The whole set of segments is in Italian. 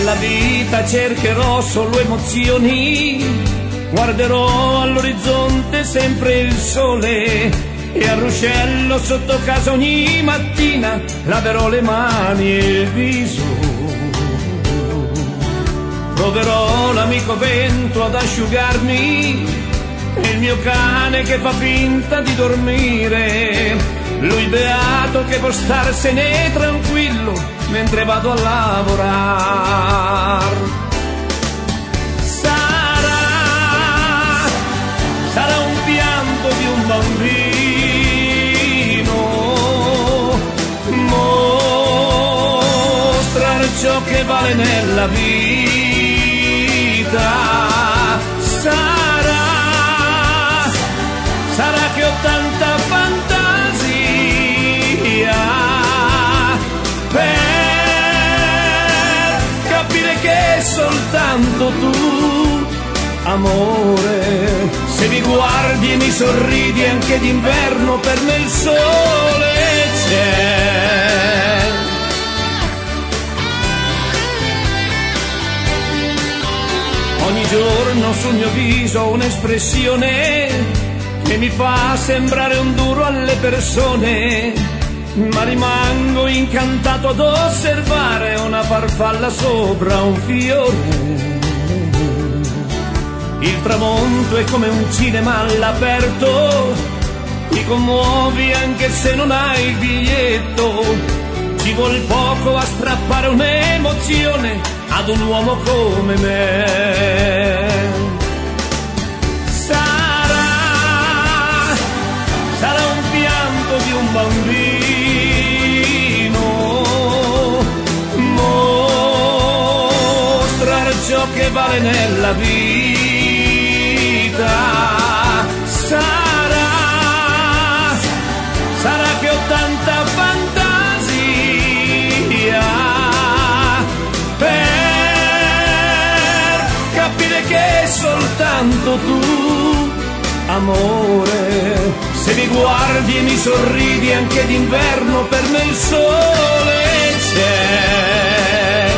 Dalla vita cercherò solo emozioni, guarderò all'orizzonte sempre il sole e al ruscello sotto casa ogni mattina laverò le mani e il viso. Proverò l'amico vento ad asciugarmi e il mio cane che fa finta di dormire, lui beato che può starsene tranquillo mentre vado a lavorare. Sarà un pianto di un bambino, mostrar ciò che vale nella vita. Sarà che ho tanta fantasia per capire che soltanto tu, amore, se mi guardi e mi sorridi anche d'inverno per me il sole c'è. Ogni giorno sul mio viso un'espressione che mi fa sembrare un duro alle persone, ma rimango incantato ad osservare una farfalla sopra un fiore. Il tramonto è come un cinema all'aperto, ti commuovi anche se non hai il biglietto, ci vuol poco a strappare un'emozione ad un uomo come me. Sarà un pianto di un bambino, mostrar ciò che vale nella vita. Sarà che ho tanta fantasia per capire che soltanto tu, amore, se mi guardi e mi sorridi anche d'inverno per me il sole c'è.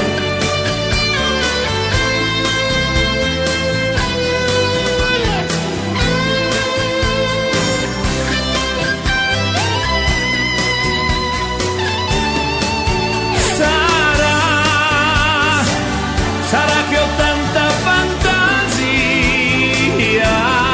Sarà che ho tanta fantasia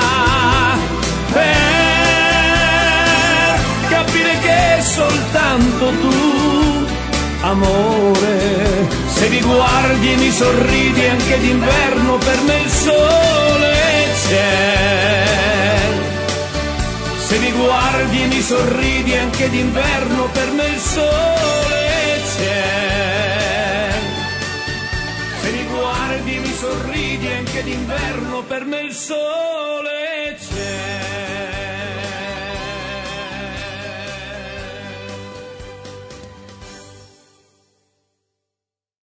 per capire che soltanto tu, amore, se mi guardi e mi sorridi anche d'inverno per me il sole c'è. Se mi guardi e mi sorridi anche d'inverno per me il sole c'è. Se mi guardi e mi sorridi anche d'inverno per me il sole c'è.